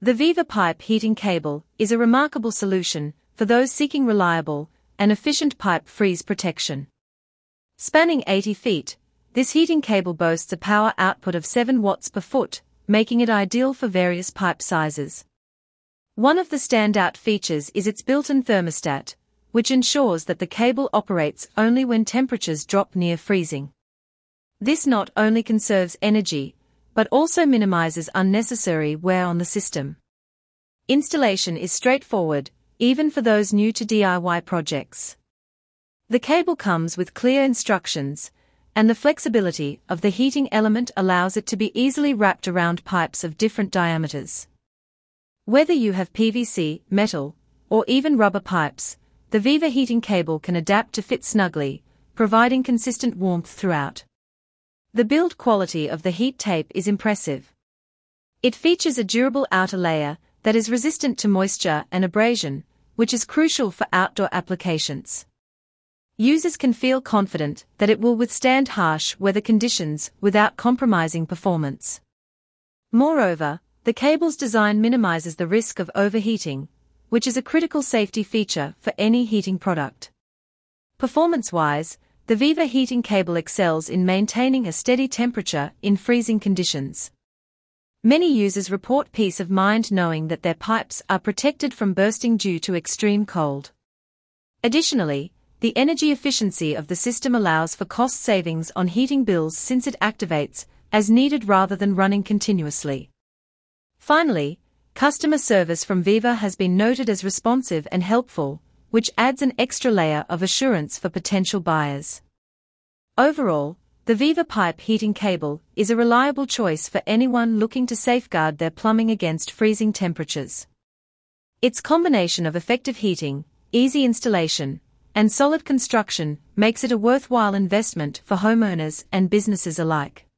The Viva pipe heating cable is a remarkable solution for those seeking reliable and efficient pipe freeze protection. Spanning 80 feet, this heating cable boasts a power output of 7 watts per foot, making it ideal for various pipe sizes. One of the standout features is its built-in thermostat, which ensures that the cable operates only when temperatures drop near freezing. This not only conserves energy, but also minimizes unnecessary wear on the system. Installation is straightforward, even for those new to DIY projects. The cable comes with clear instructions, and the flexibility of the heating element allows it to be easily wrapped around pipes of different diameters. Whether you have PVC, metal, or even rubber pipes, the Viva heating cable can adapt to fit snugly, providing consistent warmth throughout. The build quality of the heat tape is impressive. It features a durable outer layer that is resistant to moisture and abrasion, which is crucial for outdoor applications. Users can feel confident that it will withstand harsh weather conditions without compromising performance. Moreover, the cable's design minimizes the risk of overheating, which is a critical safety feature for any heating product. Performance-wise, the Viva heating cable excels in maintaining a steady temperature in freezing conditions. Many users report peace of mind knowing that their pipes are protected from bursting due to extreme cold. Additionally, the energy efficiency of the system allows for cost savings on heating bills since it activates as needed rather than running continuously. Finally, customer service from Viva has been noted as responsive and helpful, which adds an extra layer of assurance for potential buyers. Overall, the Viva pipe heating cable is a reliable choice for anyone looking to safeguard their plumbing against freezing temperatures. Its combination of effective heating, easy installation, and solid construction makes it a worthwhile investment for homeowners and businesses alike.